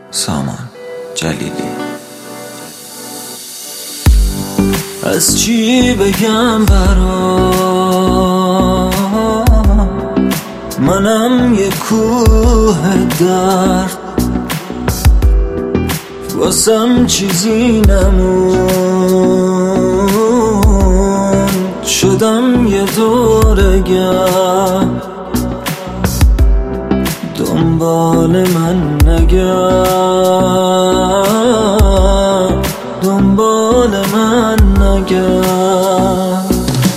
سامان جلیلی. از چی بگم برات، منم یه کوه درد، واسم چیزی نمون، شدم یه دورگرد. دنبال من نگرد، دنبال من نگرد.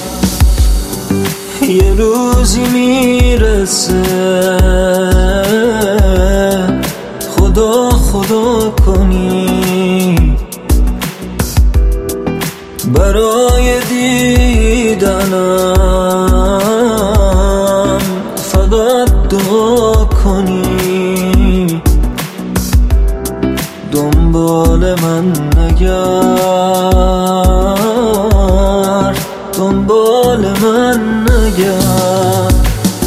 یه روزی میرسه خدا خدا کنی، برای دیدنم فقط دعا کنی. دنبال من نگرد، دنبال من نگرد.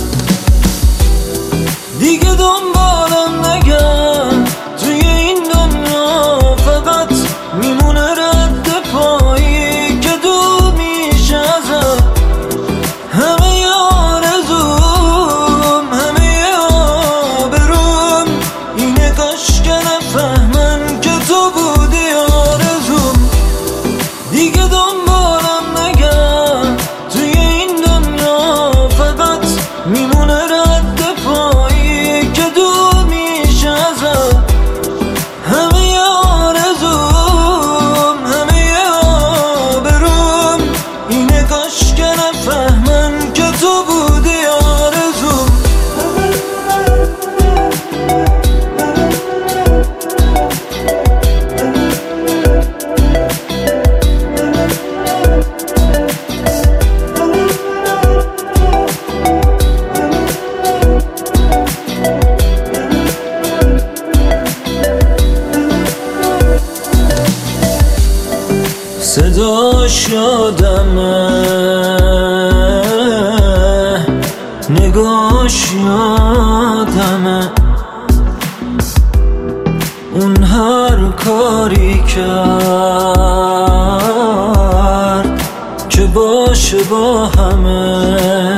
دیگه دنبالم نگرد، توی این دنیا فقط میمونه رد پایی که دور میشه ازم. همه آرزوم، همه آبروم اینه کاش که نفهمن که تو بودی آرزوم. دیگه دنبالم نگرد، توی این دنیا فقط میمونه رد پایی که دور میشه ازم. همه آرزوم، همه آبروم اینه کاش که نفهمن که تو بودی آرزوم. صداش یادمه، نگاش یادمه، اون هر کاری کرد که باشه با همه.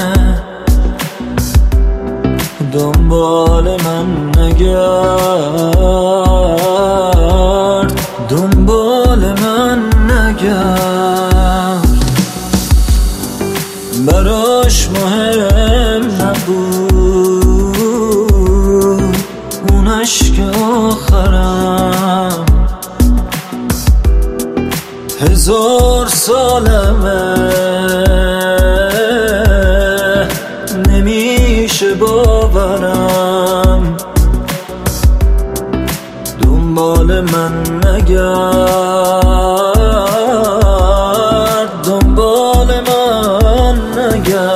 دنبال من نگرد، دنبال من نگرد. براش مهم نبود اون عشق آخرم. 1000 سالمه نمیشه باورم. دنبال من نگرد، دنبال من نگرد.